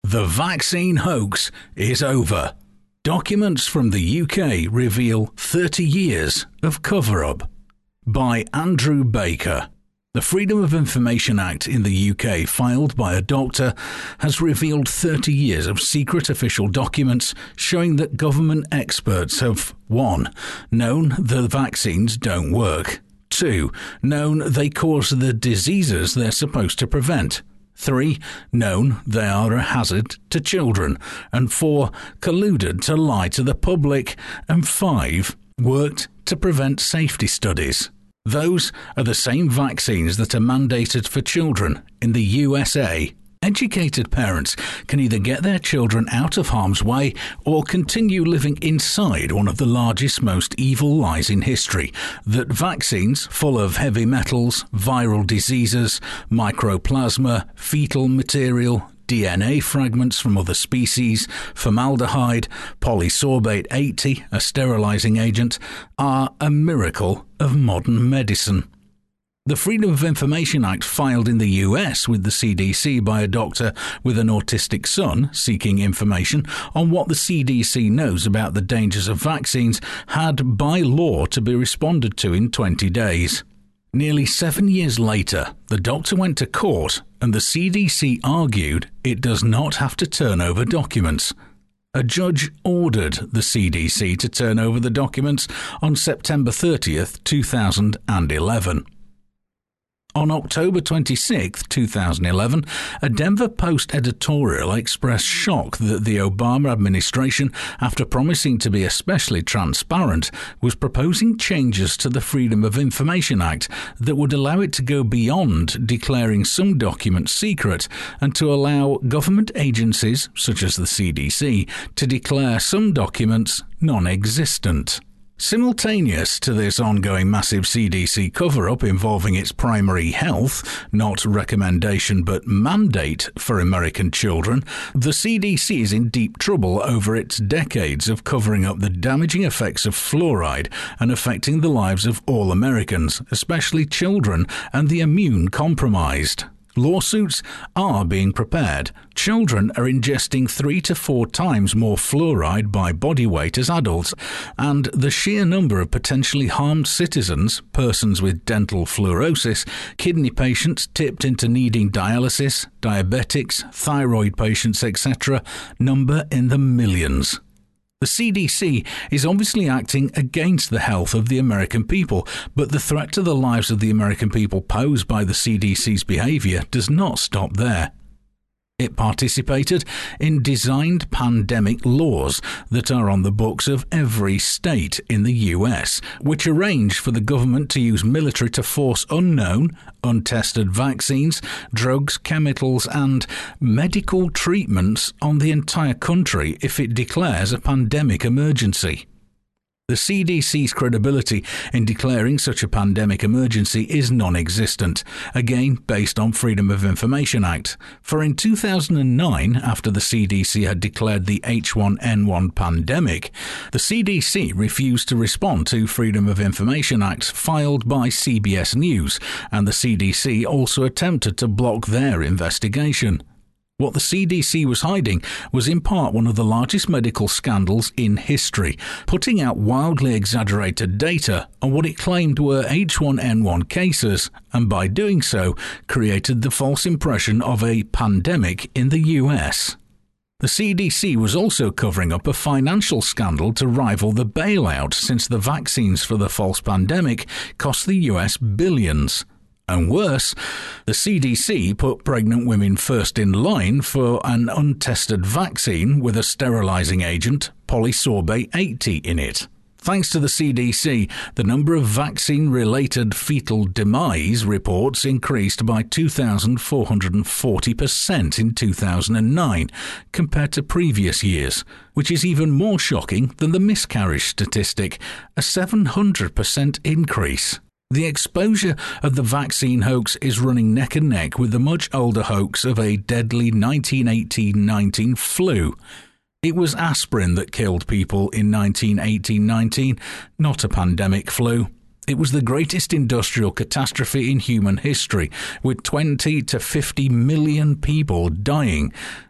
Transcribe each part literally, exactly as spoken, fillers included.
The vaccine hoax is over. Documents from the U K reveal thirty years of cover-up. By Andrew Baker. The Freedom of Information Act in the U K, filed by a doctor, has revealed thirty years of secret official documents showing that government experts have one. Known the vaccines don't work. two. Known they cause the diseases they're supposed to prevent. three. Known they are a hazard to children. And four. Colluded to lie to the public. And five. Worked to prevent safety studies. Those are the same vaccines that are mandated for children in the U S A. Educated parents can either get their children out of harm's way or continue living inside one of the largest, most evil lies in history, that vaccines full of heavy metals, viral diseases, mycoplasma, fetal material, D N A fragments from other species, formaldehyde, polysorbate eighty, a sterilizing agent, are a miracle of modern medicine. The Freedom of Information Act, filed in the U S with the C D C by a doctor with an autistic son seeking information on what the C D C knows about the dangers of vaccines, had by law to be responded to in twenty days. Nearly seven years later, the doctor went to court and the C D C argued it does not have to turn over documents. A judge ordered the C D C to turn over the documents on September thirtieth, two thousand eleven. On October twenty-sixth, two thousand eleven, a Denver Post editorial expressed shock that the Obama administration, after promising to be especially transparent, was proposing changes to the Freedom of Information Act that would allow it to go beyond declaring some documents secret and to allow government agencies, such as the C D C, to declare some documents non-existent. Simultaneous to this ongoing massive C D C cover-up involving its primary health, not recommendation but mandate for American children, the C D C is in deep trouble over its decades of covering up the damaging effects of fluoride and affecting the lives of all Americans, especially children and the immune-compromised. Lawsuits are being prepared. Children are ingesting three to four times more fluoride by body weight as adults, and the sheer number of potentially harmed citizens, persons with dental fluorosis, kidney patients tipped into needing dialysis, diabetics, thyroid patients, et cetera, number in the millions. The C D C is obviously acting against the health of the American people, but the threat to the lives of the American people posed by the C D C's behavior does not stop there. It participated in designed pandemic laws that are on the books of every state in the U S, which arrange for the government to use military to force unknown, untested vaccines, drugs, chemicals, and medical treatments on the entire country if it declares a pandemic emergency. The C D C's credibility in declaring such a pandemic emergency is non-existent, again based on Freedom of Information Act. For in two thousand nine, after the C D C had declared the H one N one pandemic, the C D C refused to respond to Freedom of Information Act filed by C B S News, and the C D C also attempted to block their investigation. What the C D C was hiding was in part one of the largest medical scandals in history, putting out wildly exaggerated data on what it claimed were H one N one cases, and by doing so created the false impression of a pandemic in the U S. The C D C was also covering up a financial scandal to rival the bailout, since the vaccines for the false pandemic cost the U S billions. And worse, the C D C put pregnant women first in line for an untested vaccine with a sterilizing agent, polysorbate eighty, in it. Thanks to the C D C, the number of vaccine-related fetal demise reports increased by two thousand four hundred forty percent in two thousand nine compared to previous years, which is even more shocking than the miscarriage statistic, a seven hundred percent increase. The exposure of the vaccine hoax is running neck and neck with the much older hoax of a deadly nineteen eighteen nineteen flu. It was aspirin that killed people in nineteen eighteen nineteen, not a pandemic flu. It was the greatest industrial catastrophe in human history, with twenty to fifty million people dying.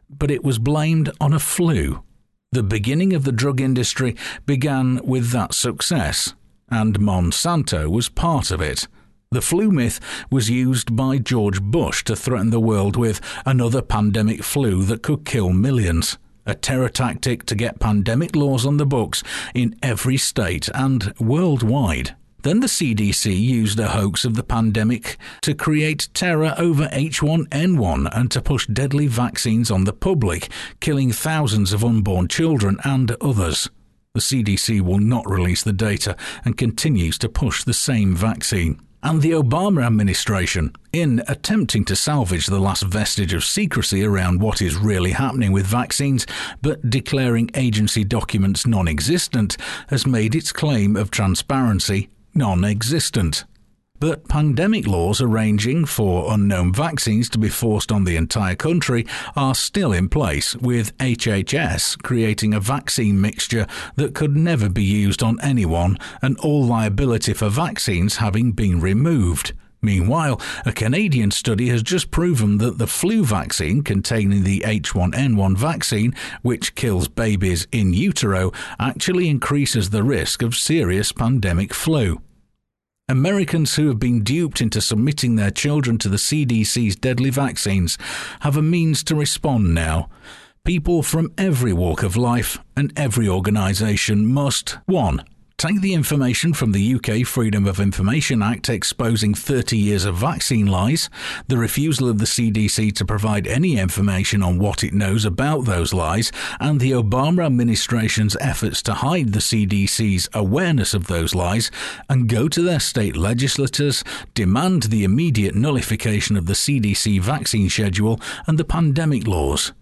but it was blamed on a flu. The beginning of the drug industry began with that success, and Monsanto was part of it. The flu myth was used by George Bush to threaten the world with another pandemic flu that could kill millions. A terror tactic to get pandemic laws on the books in every state and worldwide. Then the C D C used a hoax of the pandemic to create terror over H one N one and to push deadly vaccines on the public, killing thousands of unborn children and others. The C D C will not release the data and continues to push the same vaccine. And the Obama administration, in attempting to salvage the last vestige of secrecy around what is really happening with vaccines, but declaring agency documents non-existent, has made its claim of transparency non-existent. But pandemic laws arranging for unknown vaccines to be forced on the entire country are still in place, with H H S creating a vaccine mixture that could never be used on anyone and all liability for vaccines having been removed. Meanwhile, a Canadian study has just proven that the flu vaccine containing the H one N one vaccine, which kills babies in utero, actually increases the risk of serious pandemic flu. Americans who have been duped into submitting their children to the C D C's deadly vaccines have a means to respond now. People from every walk of life and every organisation must one Take the information from the U K Freedom of Information Act exposing thirty years of vaccine lies, the refusal of the C D C to provide any information on what it knows about those lies, and the Obama administration's efforts to hide the C D C's awareness of those lies, and go to their state legislators, demand the immediate nullification of the C D C vaccine schedule and the pandemic laws.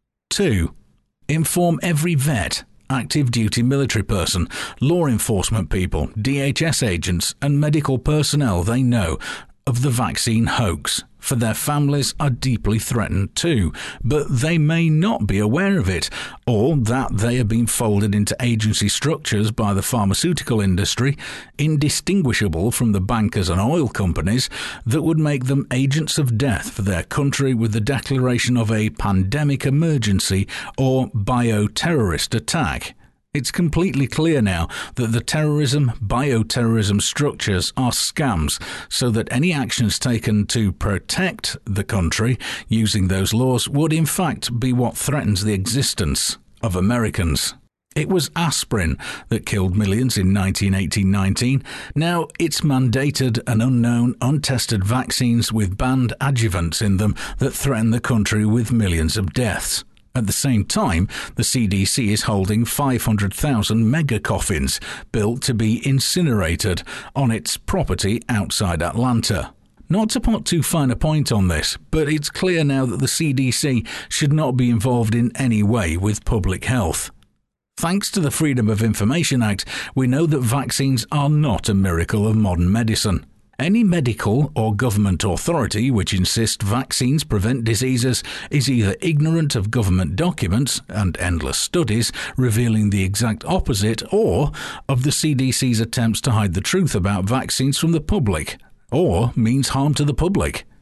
two. Inform every vet, active duty military person, law enforcement people, D H S agents and medical personnel they know of the vaccine hoax, for their families are deeply threatened too, but they may not be aware of it, or that they have been folded into agency structures by the pharmaceutical industry, indistinguishable from the bankers and oil companies, that would make them agents of death for their country with the declaration of a pandemic emergency or bioterrorist attack. It's completely clear now that the terrorism, bioterrorism structures are scams, so that any actions taken to protect the country using those laws would in fact be what threatens the existence of Americans. It was aspirin that killed millions in nineteen eighteen nineteen. Now it's mandated and unknown, untested vaccines with banned adjuvants in them that threaten the country with millions of deaths. At the same time, the C D C is holding five hundred thousand mega coffins built to be incinerated on its property outside Atlanta. Not to put too fine a point on this, but it's clear now that the C D C should not be involved in any way with public health. Thanks to the Freedom of Information Act, we know that vaccines are not a miracle of modern medicine. Any medical or government authority which insists vaccines prevent diseases is either ignorant of government documents and endless studies revealing the exact opposite, or of the C D C's attempts to hide the truth about vaccines from the public, or means harm to the public.